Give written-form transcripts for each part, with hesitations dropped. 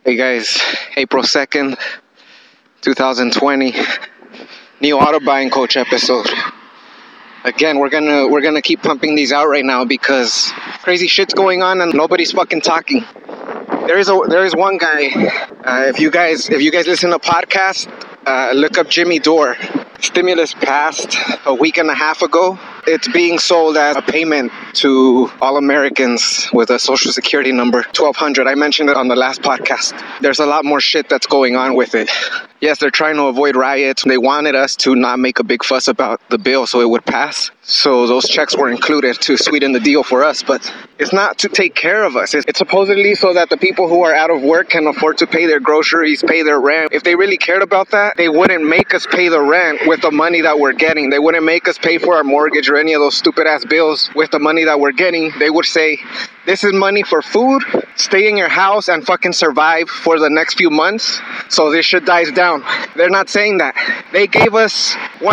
Hey guys, April 2nd, 2020, new auto buying coach episode. Again, we're gonna keep pumping these out right now because crazy shit's going on and nobody's fucking talking. There is one guy. If you guys listen to podcasts, look up Jimmy Dore. Stimulus passed a week and a half ago. It's being sold as a payment to all Americans with a social security number, 1200. I mentioned it on the last podcast. There's a lot more shit that's going on with it. Yes, they're trying to avoid riots. They wanted us to not make a big fuss about the bill so it would pass. So those checks were included to sweeten the deal for us. But it's not to take care of us. It's supposedly so that the people who are out of work can afford to pay their groceries, pay their rent. If they really cared about that, they wouldn't make us pay the rent with the money that we're getting. They wouldn't make us pay for our mortgage or any of those stupid ass bills with the money that we're getting. They would say, this is money for food, stay in your house and fucking survive for the next few months so this shit dies down. They're not saying that. They gave us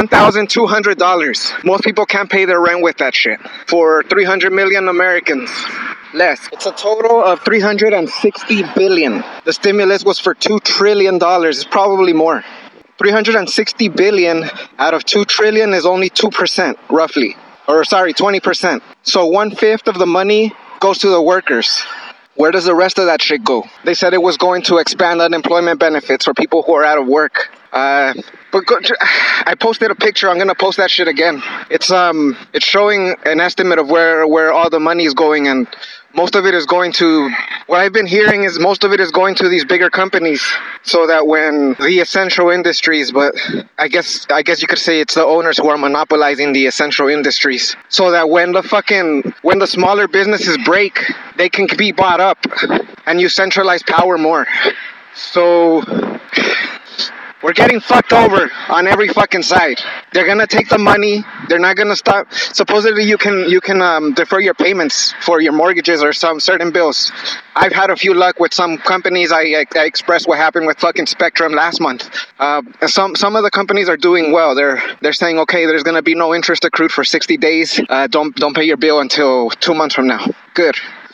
$1,200. Most people can't pay their rent with that shit. For 300 million Americans. Less. It's a total of 360 billion. The stimulus was for $2 trillion. It's probably more. 360 billion out of 2 trillion is only 2%, roughly. Or sorry, 20%. So 1/5 of the money goes to the workers. Where does the rest of that shit go? They said it was going to expand unemployment benefits for people who are out of work. I posted a picture. I'm gonna post that shit again. It's showing an estimate of where all the money is going, and most of it is going to, what I've been hearing is most of it is going to these bigger companies, so that when the essential industries, but I guess you could say it's the owners who are monopolizing the essential industries, so that when the smaller businesses break, they can be bought up, and you centralize power more. So we're getting fucked over on every fucking side. They're gonna take the money. They're not gonna stop. Supposedly you can defer your payments for your mortgages or some certain bills. I've had a few luck with some companies. I expressed what happened with fucking Spectrum last month. Some of the companies are doing well. They're saying, okay, there's gonna be no interest accrued for 60 days. Don't pay your bill until 2 months from now. Good.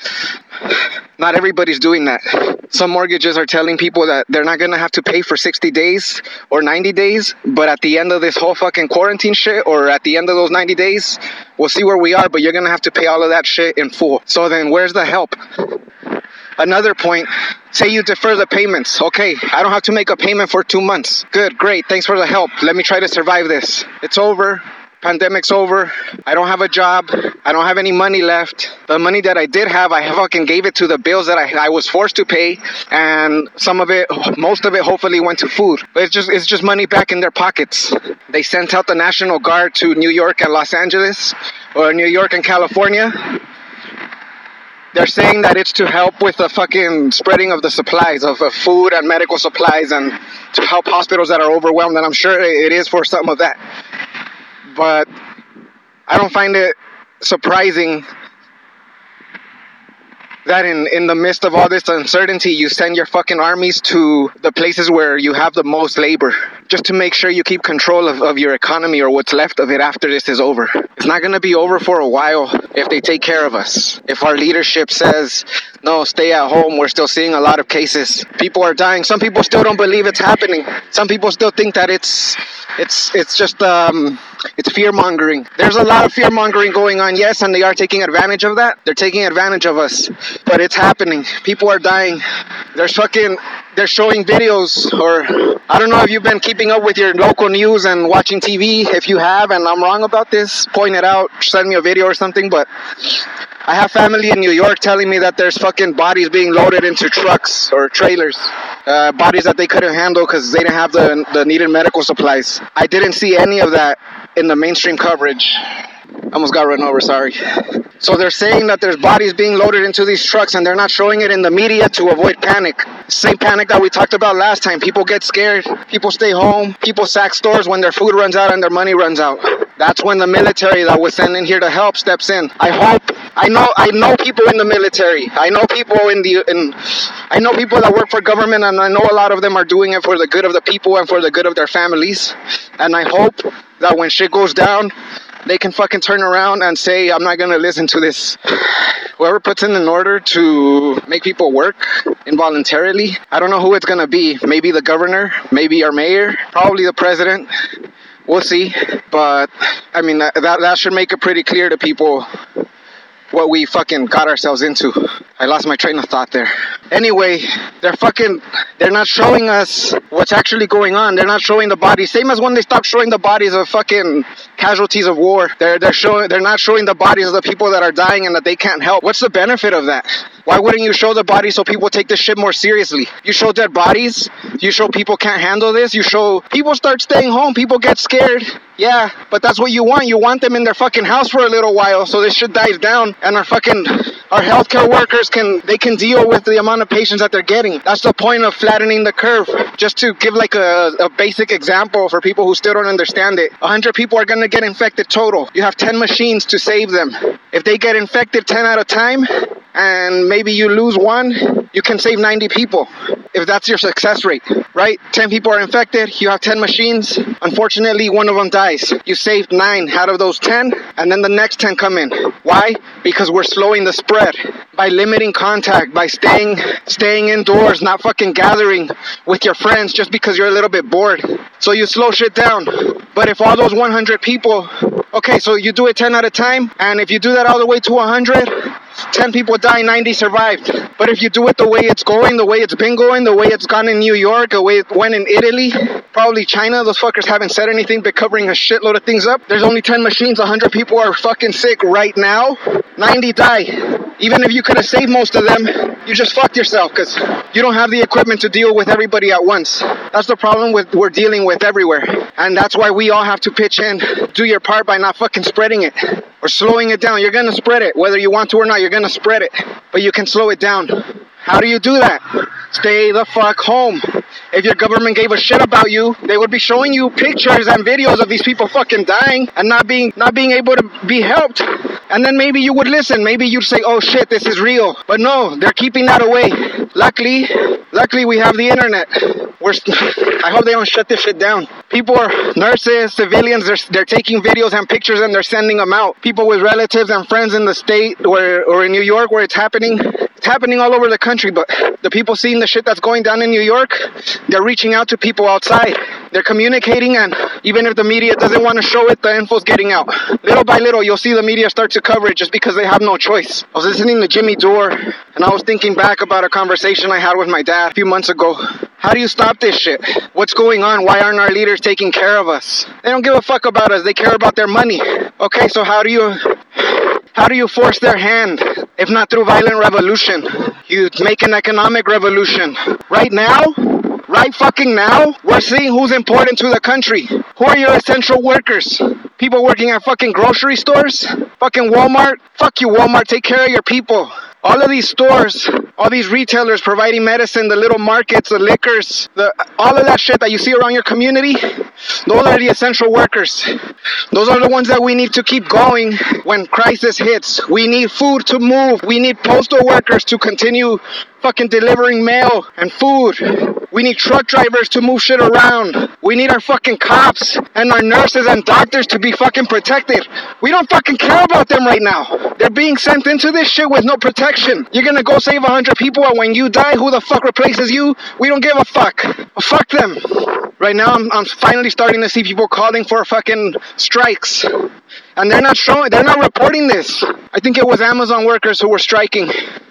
Not everybody's doing that. Some mortgages are telling people that they're not gonna have to pay for 60 days or 90 days, but at the end of this whole fucking quarantine shit, or at the end of those 90 days, we'll see where we are, but you're gonna have to pay all of that shit in full. So then where's the help? Another point, say you defer the payments. Okay, I don't have to make a payment for 2 months. Good, great, thanks for the help. Let me try to survive this. It's over. Pandemic's over. I don't have a job. I don't have any money left. The money that I did have, I fucking gave it to the bills that I was forced to pay, and most of it hopefully went to food. But it's just money back in their pockets. They sent out the National Guard to New York and Los Angeles, or New York and California. They're saying that it's to help with the fucking spreading of the supplies of food and medical supplies, and to help hospitals that are overwhelmed, and I'm sure it is for some of that. But I don't find it surprising that in the midst of all this uncertainty, you send your fucking armies to the places where you have the most labor, just to make sure you keep control of your economy, or what's left of it after this is over. It's not going to be over for a while if they take care of us. If our leadership says, no, stay at home, we're still seeing a lot of cases. People are dying. Some people still don't believe it's happening. Some people still think that it's just it's fear-mongering. There's a lot of fear-mongering going on, yes, and they are taking advantage of that. They're taking advantage of us, but it's happening. People are dying. They're showing videos, or I don't know if you've been keeping up with your local news and watching TV. If you have, and I'm wrong about this, point it out, send me a video or something, but I have family in New York telling me that there's fucking bodies being loaded into trucks or trailers. Bodies that they couldn't handle because they didn't have the needed medical supplies. I didn't see any of that in the mainstream coverage. Almost got run over, sorry. So they're saying that there's bodies being loaded into these trucks, and they're not showing it in the media to avoid panic. Same panic that we talked about last time. People get scared. People stay home. People sack stores when their food runs out and their money runs out. That's when the military that was sent in here to help steps in. I know people in the military. I know people I know people that work for government, and I know a lot of them are doing it for the good of the people and for the good of their families. And I hope that when shit goes down, they can fucking turn around and say, I'm not gonna listen to this. Whoever puts in an order to make people work involuntarily, I don't know who it's gonna be. Maybe the governor, maybe our mayor, probably the president. We'll see. But I mean, that should make it pretty clear to people what we fucking got ourselves into. I lost my train of thought there. Anyway, they're not showing us what's actually going on. They're not showing the bodies. Same as when they stopped showing the bodies of fucking casualties of war. They're not showing the bodies of the people that are dying and that they can't help. What's the benefit of that? Why wouldn't you show the bodies so people take this shit more seriously? You show dead bodies, you show people can't handle this, you show people start staying home, people get scared. Yeah, but that's what you want. You want them in their fucking house for a little while so this shit dies down and our healthcare workers can deal with the amount of patients that they're getting. That's the point of flattening the curve. Just to give like a basic example for people who still don't understand it. 100 people are gonna get infected total. You have 10 machines to save them. If they get infected 10 at a time, and maybe you lose one, you can save 90 people. If that's your success rate, right? 10 people are infected, you have 10 machines. Unfortunately, one of them dies. You saved 9 out of those 10, and then the next 10 come in. Why? Because we're slowing the spread. By limiting contact, by staying indoors, not fucking gathering with your friends just because you're a little bit bored. So you slow shit down. But if all those 100 people, okay, so you do it 10 at a time, and if you do that all the way to 100, 10 people die, 90 survived. But if you do it the way it's going, the way it's been going, the way it's gone in New York, the way it went in Italy, probably China, those fuckers haven't said anything but covering a shitload of things up. There's only 10 machines, 100 people are fucking sick right now, 90 die. Even if you could have saved most of them, you just fucked yourself because you don't have the equipment to deal with everybody at once. That's the problem we're dealing with everywhere. And that's why we all have to pitch in. Do your part by not fucking spreading it or slowing it down. You're going to spread it. Whether you want to or not, you're going to spread it. But you can slow it down. How do you do that? Stay the fuck home. If your government gave a shit about you, they would be showing you pictures and videos of these people fucking dying and not being able to be helped. And then maybe you would listen. Maybe you'd say, oh shit, this is real. But no, they're keeping that away. Luckily we have the internet. I hope they don't shut this shit down. People are nurses, civilians, they're taking videos and pictures and they're sending them out. People with relatives and friends in the state or in New York where it's happening. It's happening all over the country, but the people seeing the shit that's going down in New York, they're reaching out to people outside. They're communicating, and even if the media doesn't want to show it, the info's getting out. Little by little, you'll see the media start to cover it just because they have no choice. I was listening to Jimmy Dore, and I was thinking back about a conversation I had with my dad a few months ago. How do you stop this shit? What's going on? Why aren't our leaders taking care of us? They don't give a fuck about us. They care about their money. Okay, so how do you force their hand? If not through violent revolution, you make an economic revolution. Right now, right fucking now, we're seeing who's important to the country. Who are your essential workers? People working at fucking grocery stores? Fucking Walmart? Fuck you, Walmart. Take care of your people. All of these stores, all these retailers providing medicine, the little markets, the liquors, all of that shit that you see around your community, those are the essential workers. Those are the ones that we need to keep going when crisis hits. We need food to move. We need postal workers to continue fucking delivering mail and food. We need truck drivers to move shit around. We need our fucking cops and our nurses and doctors to be fucking protected. We don't fucking care about them right now. They're being sent into this shit with no protection. You're gonna go save 100 people, and when you die, who the fuck replaces you? We don't give a fuck. Fuck them. Right now, I'm finally starting to see people calling for fucking strikes. And they're not reporting this. I think it was Amazon workers who were striking.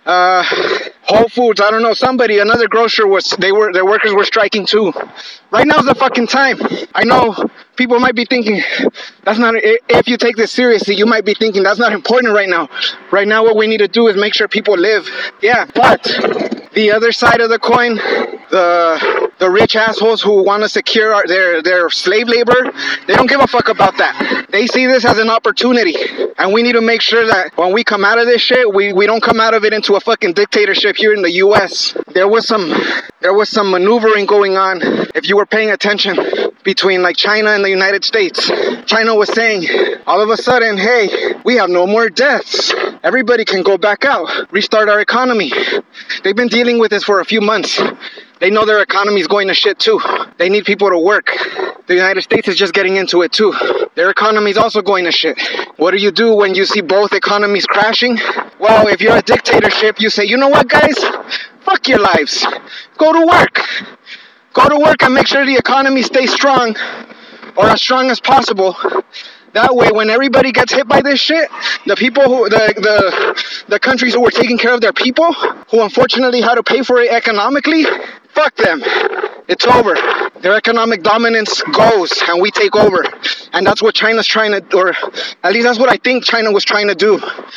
Whole Foods, I don't know, another grocer their workers were striking too. Right now's the fucking time. I know people might be thinking, if you take this seriously, you might be thinking that's not important right now. Right now what we need to do is make sure people live. Yeah, but the other side of the coin, the rich assholes who want to secure their slave labor, they don't give a fuck about that. They see this as an opportunity, and we need to make sure that when we come out of this shit, we don't come out of it into a fucking dictatorship here in the U.S. There was some maneuvering going on, if you were paying attention, between like China and the United States. China was saying, all of a sudden, hey, we have no more deaths. Everybody can go back out, restart our economy. They've been dealing with this for a few months. They know their economy is going to shit too. They need people to work. The United States is just getting into it too. Their economy is also going to shit. What do you do when you see both economies crashing? Well, if you're a dictatorship, you say, you know what, guys? Fuck your lives. Go to work. Go to work and make sure the economy stays strong, or as strong as possible. That way, when everybody gets hit by this shit, the people who, the countries who were taking care of their people, who unfortunately had to pay for it economically, fuck them. It's over. Their economic dominance goes, and we take over. And that's what China's trying to, or at least that's what I think China was trying to do,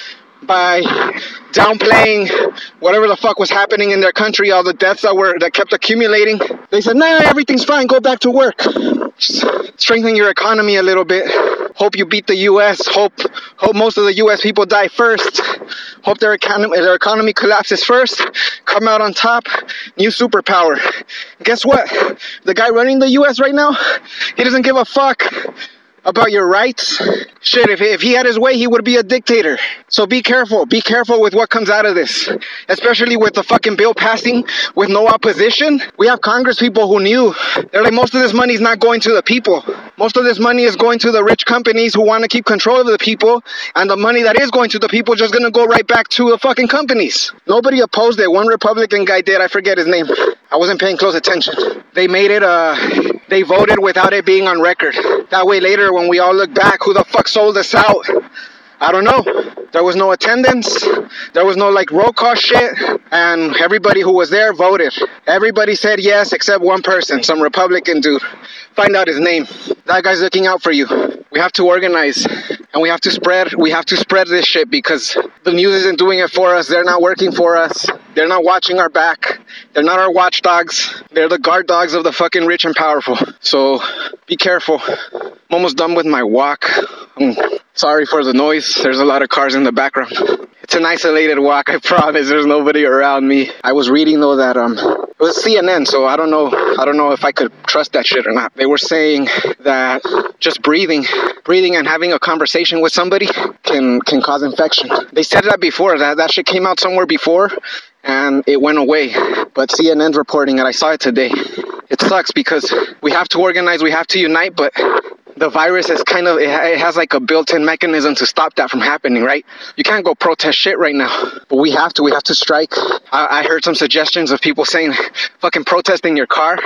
by downplaying whatever the fuck was happening in their country, all the deaths that kept accumulating. They said, nah, everything's fine, go back to work. Just strengthen your economy a little bit. Hope you beat the US. Hope most of the US people die first. Hope their economy collapses first. Come out on top. New superpower. Guess what? The guy running the US right now, he doesn't give a fuck about your rights. Shit, if he had his way, he would be a dictator. So be careful. Be careful with what comes out of this. Especially with the fucking bill passing with no opposition. We have Congress people who knew. They're like, most of this money is not going to the people. Most of this money is going to the rich companies who want to keep control of the people. And the money that is going to the people is just going to go right back to the fucking companies. Nobody opposed it. One Republican guy did. I forget his name. I wasn't paying close attention. They made it, they voted without it being on record. That way later, when we all look back, who the fuck sold us out? I don't know. There was no attendance. There was no like roll call shit. And everybody who was there voted. Everybody said yes except one person, some Republican dude. Find out his name. That guy's looking out for you. We have to organize and we have to spread this shit, because the news isn't doing it for us. They're not working for us. They're not watching our back. They're not our watchdogs. They're the guard dogs of the fucking rich and powerful. So be careful. I'm almost done with my walk. I'm sorry for the noise. There's a lot of cars in the background. It's an isolated walk, I promise. There's nobody around me. I was reading though that it was CNN, so I don't know if I could trust that shit or not. They were saying that just breathing and having a conversation with somebody can cause infection. They said that before. That shit came out somewhere before and it went away. But CNN's reporting it. I saw it today. It sucks because we have to organize, we have to unite, but the virus is it has like a built-in mechanism to stop that from happening, right? You can't go protest shit right now, but we have to strike. I heard some suggestions of people saying, fucking protest in your car.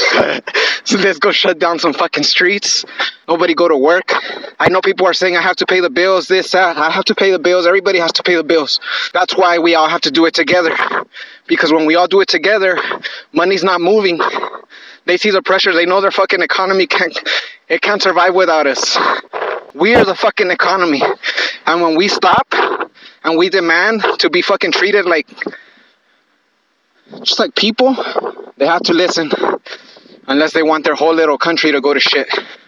So let's go shut down some fucking streets. Nobody go to work. I know people are saying, I have to pay the bills, this, that. I have to pay the bills. Everybody has to pay the bills. That's why we all have to do it together. Because when we all do it together, money's not moving. They see the pressure. They know their fucking economy can't survive without us. We are the fucking economy. And when we stop and we demand to be fucking treated just like people, they have to listen. Unless they want their whole little country to go to shit.